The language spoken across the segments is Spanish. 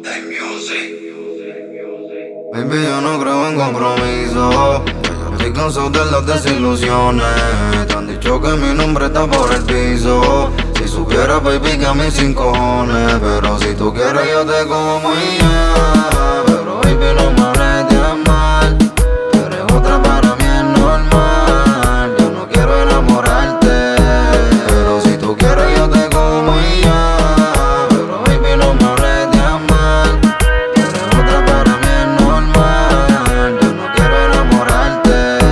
Baby, yo no creo en compromiso. Estoy cansado de las desilusiones. Te han dicho que mi nombre está por el piso. Si supieras, baby, que a mí sin cojones. Pero si tú quieres, yo te como y ya. Pero baby, no me hables de amar. Tú eres otra, para mí es normal. Yo no quiero enamorarte. Pero si tú quieres, yo te como y ya. Pero baby, no me hables de amar. Tú eres otra, para mí es normal. Yo no quiero enamorarte.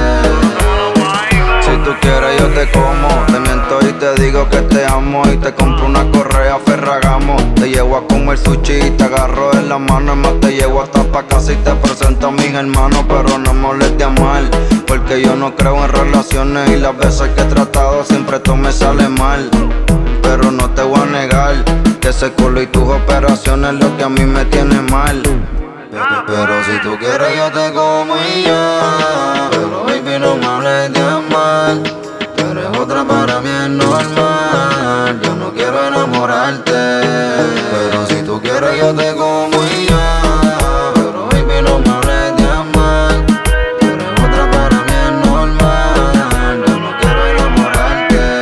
Si tú quieres, yo te como. Te miento y te digo que te amo. Y te compro una correa Ferragamo. Te llevo a comer sushi y te agarro en la mano. Es más, te llevo hasta pa' casa y te presento a mis hermanos. Pero no molestes a mal, porque yo no creo en relaciones. Y las veces que he tratado siempre todo me sale mal. Pero no te voy a negar que ese culo y tus operaciones es lo que a mí me tiene mal. Pero si tú quieres yo te como y ya. Pero baby, no me hables de amar. Tú eres otra, para mí es normal. Yo no quiero enamorarte. Pero si tú quieres yo te como y ya. Pero baby, no me hables de amar. Tú eres otra, para mí es normal. Yo no quiero enamorarte.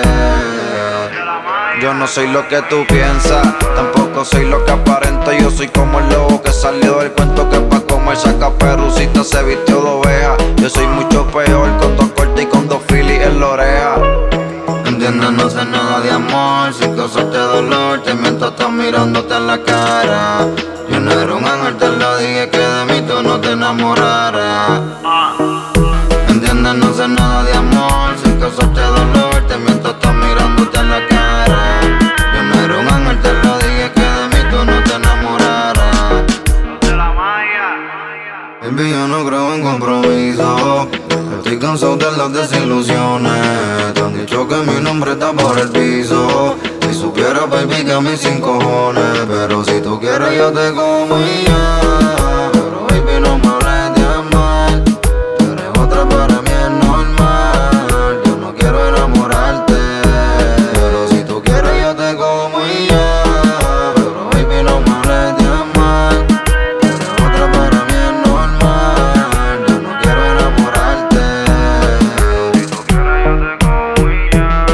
Yo no soy lo que tú piensas, tampoco soy lo que aparento. Yo soy como el lobo que salió del cuento, que pa' comer saca perucita, se vistió de oveja. Yo soy mucho peor, con dos cortes y con dos filis en la oreja. Entiendes, no sé nada de amor, sin causarte dolor. Te miento, estás mirándote en la cara. Yo no era un ángel, te lo dije que de mí tú no te enamoraras. Entiendes, no sé nada de amor, sin causarte dolor. Te miento, estás mirándote en la cara. Yo no era un ángel, te lo dije que de mí tú no te enamoraras. Baby, yo no creo en compromiso. Estoy cansado de las desilusiones. Te han dicho que mi nombre está por el piso. Si supieras, baby, que a mí sin cojones. Pero si tú quieres yo te como y ya. Pero baby, no me hables de amar. Tú eres otra, para mí es normal. Yo no quiero enamorarte. Pero si tú quieres yo te como y ya. Pero baby, no me hables de amar. Tú eres otra, para mí es normal. Yo no quiero enamorarte. Si tú quieres yo te como y ya.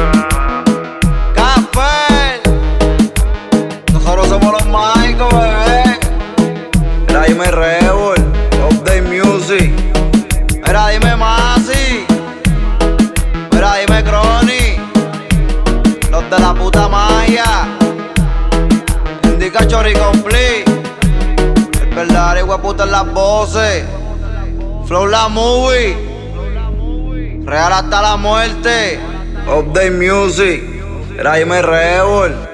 Café, nosotros somos los mágicos, bebé. Mira, dime Rebel, Update Music. Mira, dime Masi. Mira, dime Crony. Los de la puta magia. Indica Chori Complete. El verdadero hueputa en las voces. Flow la movie. Real hasta la muerte. Update Music. Mira, dime Rebel.